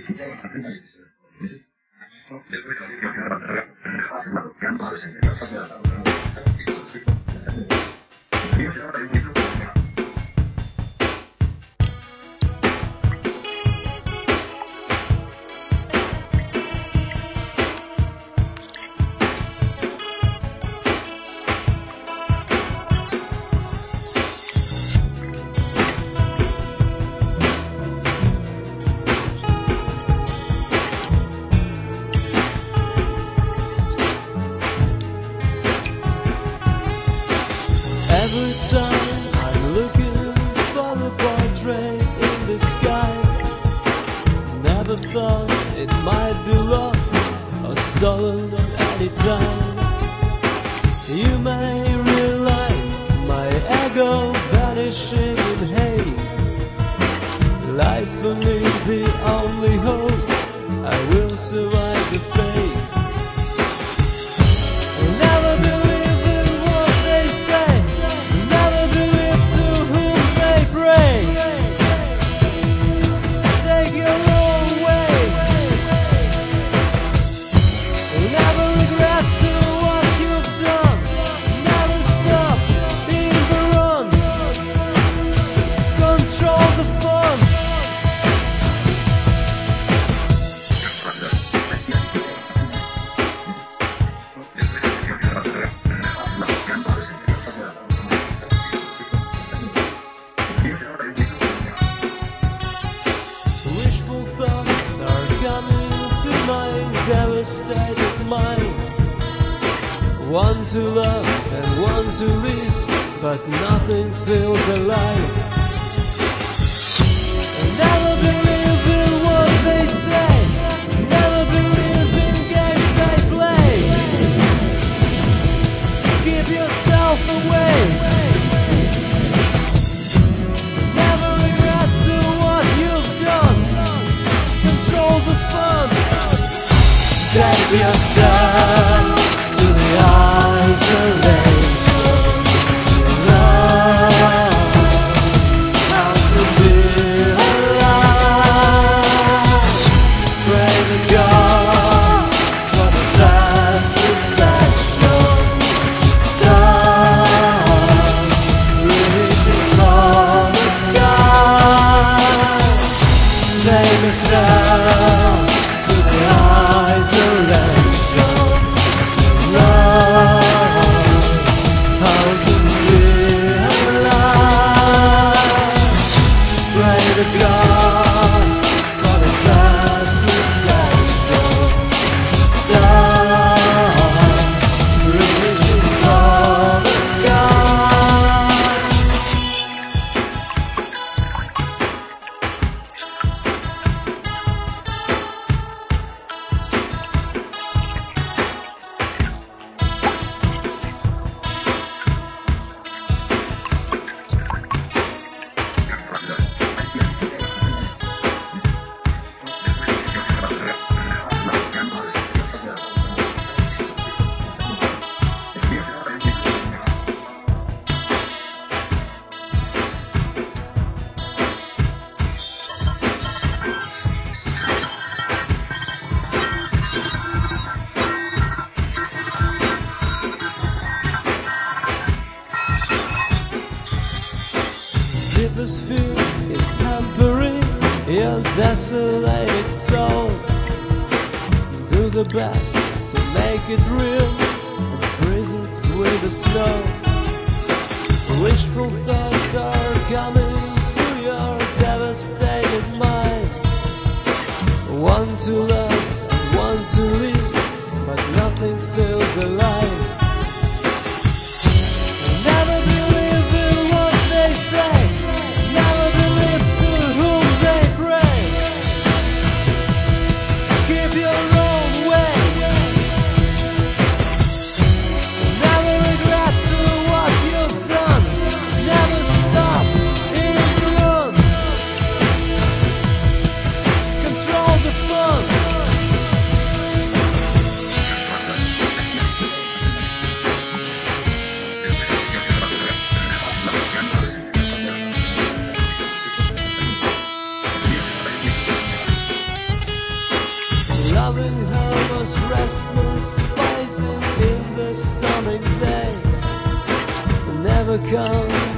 Every time I'm looking for the portrait in the sky, never thought it might be lost or stolen at any time. You may realize my ego vanishing in haze. Life for me the only hope, I will survive the phase. Never believe in what they say, never believe to whom they pray. Take your own way, never regret to what you've done, never stop in the run, control the fun. Wishful thoughts are coming to my devastated mind. Want to love and want to live, but nothing feels alive. Never believe in what they say, never believe in games they play. Keep yourself away, never regret to what you've done, control the fun. Take yourself to the isolation, learn how to be alive. Pray the gods for the last recession. Stars reaching for the sky. Take yourself to the isolation, learn how to be alive. Pray the gods for the last recession. Stars reaching for the sky. Deepest fear is hampering your desolated soul. Do the best to make it real and freeze it with the snow. Wishful thoughts are coming to your devastated mind. Want to love and want to live, but nothing feels alive. Never believe in what they say, never believe to whom they pray. Keep your own way, never regret to what you've done, never stop in Loving her was restless, fighting in the stomach day. Never come